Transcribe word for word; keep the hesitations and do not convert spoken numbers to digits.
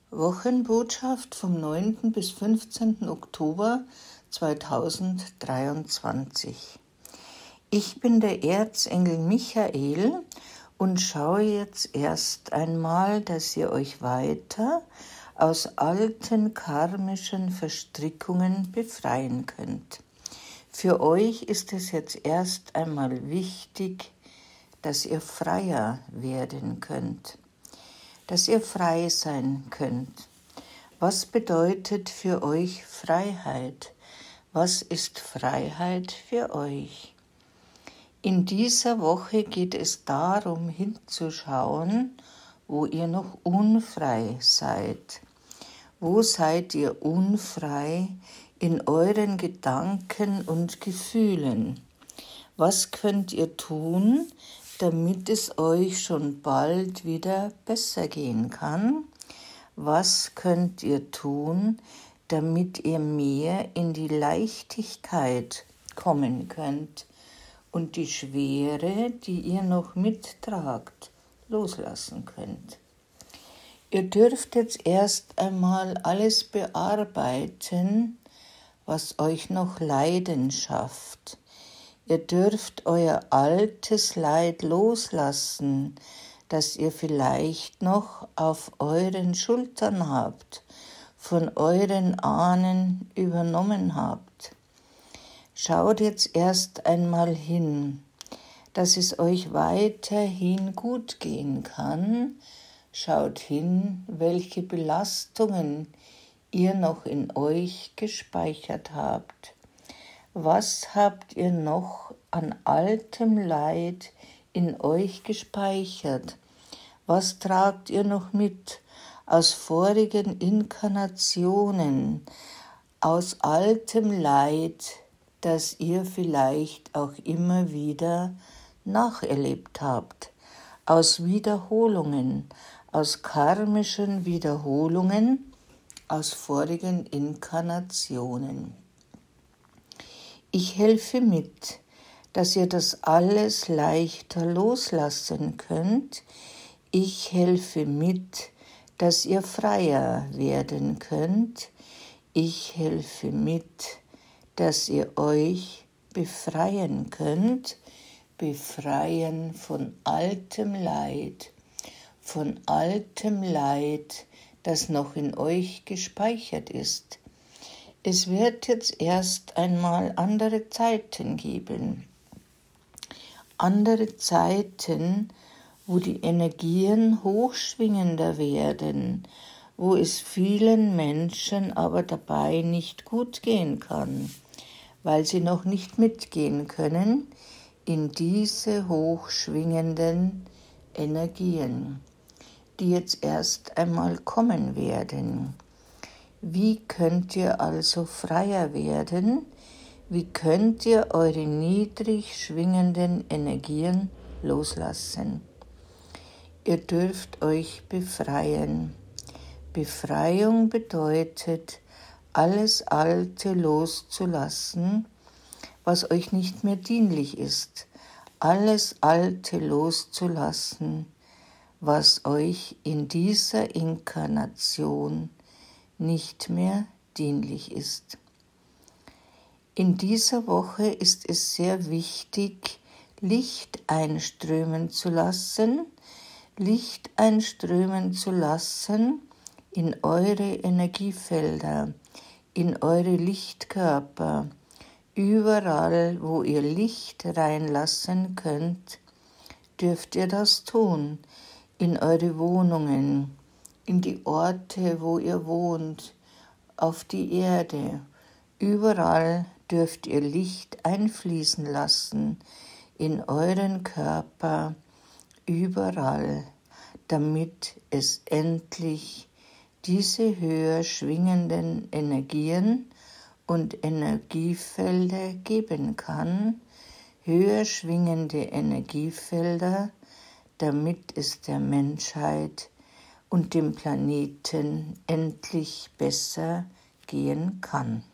Wochenbotschaft vom neunten bis fünfzehnten Oktober zweitausenddreiundzwanzig. Ich bin der Erzengel Michael und schaue jetzt erst einmal, dass ihr euch weiter aus alten karmischen Verstrickungen befreien könnt. Für euch ist es jetzt erst einmal wichtig, dass ihr freier werden könnt. Dass ihr frei sein könnt. Was bedeutet für euch Freiheit? Was ist Freiheit für euch? In dieser Woche geht es darum, hinzuschauen, wo ihr noch unfrei seid. Wo seid ihr unfrei in euren Gedanken und Gefühlen? Was könnt ihr tun, damit es euch schon bald wieder besser gehen kann? Was könnt ihr tun, damit ihr mehr in die Leichtigkeit kommen könnt und die Schwere, die ihr noch mittragt, loslassen könnt? Ihr dürft jetzt erst einmal alles bearbeiten, was euch noch Leiden schafft. Ihr dürft euer altes Leid loslassen, das ihr vielleicht noch auf euren Schultern habt, von euren Ahnen übernommen habt. Schaut jetzt erst einmal hin, dass es euch weiterhin gut gehen kann. Schaut hin, welche Belastungen ihr noch in euch gespeichert habt. Was habt ihr noch an altem Leid in euch gespeichert? Was tragt ihr noch mit aus vorigen Inkarnationen, aus altem Leid, das ihr vielleicht auch immer wieder nacherlebt habt, aus Wiederholungen, aus karmischen Wiederholungen, aus vorigen Inkarnationen? Ich helfe mit, dass ihr das alles leichter loslassen könnt. Ich helfe mit, dass ihr freier werden könnt. Ich helfe mit, dass ihr euch befreien könnt, befreien von altem Leid, von altem Leid, das noch in euch gespeichert ist. Es wird jetzt erst einmal andere Zeiten geben. Andere Zeiten, wo die Energien hochschwingender werden, wo es vielen Menschen aber dabei nicht gut gehen kann, weil sie noch nicht mitgehen können in diese hochschwingenden Energien, die jetzt erst einmal kommen werden. Wie könnt ihr also freier werden? Wie könnt ihr eure niedrig schwingenden Energien loslassen? Ihr dürft euch befreien. Befreiung bedeutet, alles Alte loszulassen, was euch nicht mehr dienlich ist. Alles Alte loszulassen, was euch in dieser Inkarnation nicht mehr dienlich ist. In dieser Woche ist es sehr wichtig, Licht einströmen zu lassen, Licht einströmen zu lassen in eure Energiefelder, in eure Lichtkörper. Überall, wo ihr Licht reinlassen könnt, dürft ihr das tun, in eure Wohnungen, in die Orte, wo ihr wohnt, auf die Erde. Überall dürft ihr Licht einfließen lassen, in euren Körper, überall, damit es endlich diese höher schwingenden Energien und Energiefelder geben kann, höher schwingende Energiefelder, damit es der Menschheit und dem Planeten endlich besser gehen kann.